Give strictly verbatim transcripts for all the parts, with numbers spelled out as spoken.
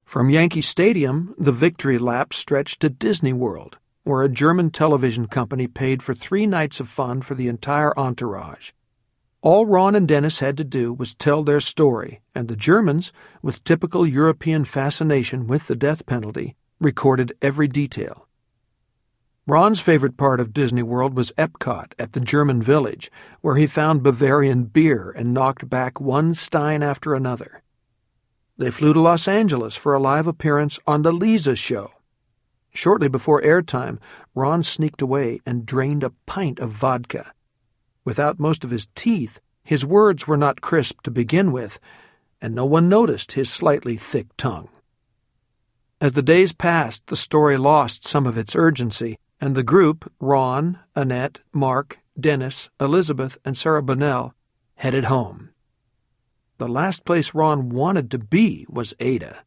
From Yankee Stadium, the victory lap stretched to Disney World, where a German television company paid for three nights of fun for the entire entourage. All Ron and Dennis had to do was tell their story, and the Germans, with typical European fascination with the death penalty, recorded every detail. Ron's favorite part of Disney World was Epcot at the German village, where he found Bavarian beer and knocked back one stein after another. They flew to Los Angeles for a live appearance on The Lisa Show. Shortly before airtime, Ron sneaked away and drained a pint of vodka. Without most of his teeth, his words were not crisp to begin with, and no one noticed his slightly thick tongue. As the days passed, the story lost some of its urgency, and the group, Ron, Annette, Mark, Dennis, Elizabeth, and Sarah Bonnell, headed home. The last place Ron wanted to be was Ada.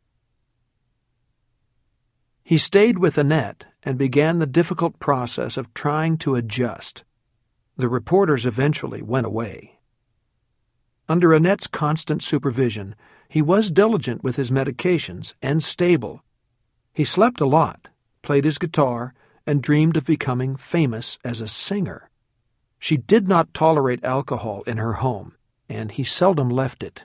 He stayed with Annette and began the difficult process of trying to adjust. The reporters eventually went away. Under Annette's constant supervision, he was diligent with his medications and stable. He slept a lot, played his guitar, and dreamed of becoming famous as a singer. She did not tolerate alcohol in her home, and he seldom left it.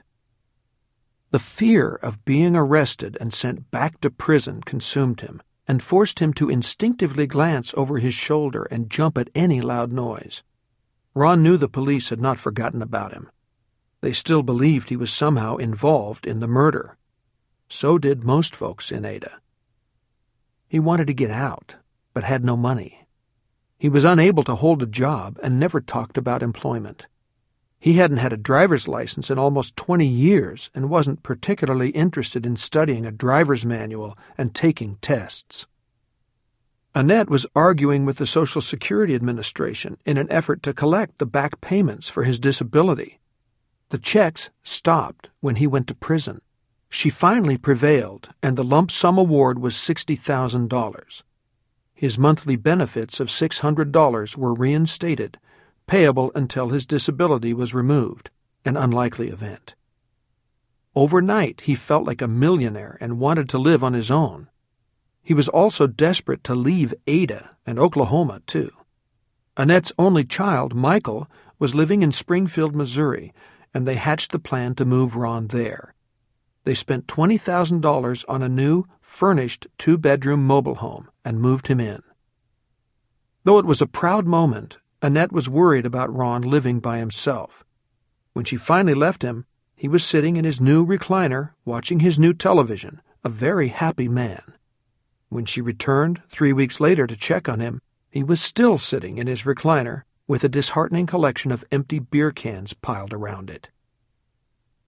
The fear of being arrested and sent back to prison consumed him and forced him to instinctively glance over his shoulder and jump at any loud noise. Ron knew the police had not forgotten about him. They still believed he was somehow involved in the murder. So did most folks in Ada. He wanted to get out, but had no money. He was unable to hold a job and never talked about employment. He hadn't had a driver's license in almost twenty years and wasn't particularly interested in studying a driver's manual and taking tests. Annette was arguing with the Social Security Administration in an effort to collect the back payments for his disability. The checks stopped when he went to prison. She finally prevailed, and the lump sum award was sixty thousand dollars. His monthly benefits of six hundred dollars were reinstated, payable until his disability was removed, an unlikely event. Overnight, he felt like a millionaire and wanted to live on his own. He was also desperate to leave Ada and Oklahoma, too. Annette's only child, Michael, was living in Springfield, Missouri, and they hatched the plan to move Ron there. They spent twenty thousand dollars on a new, furnished two-bedroom mobile home and moved him in. Though it was a proud moment, Annette was worried about Ron living by himself. When she finally left him, he was sitting in his new recliner, watching his new television, a very happy man. When she returned three weeks later to check on him, he was still sitting in his recliner with a disheartening collection of empty beer cans piled around it.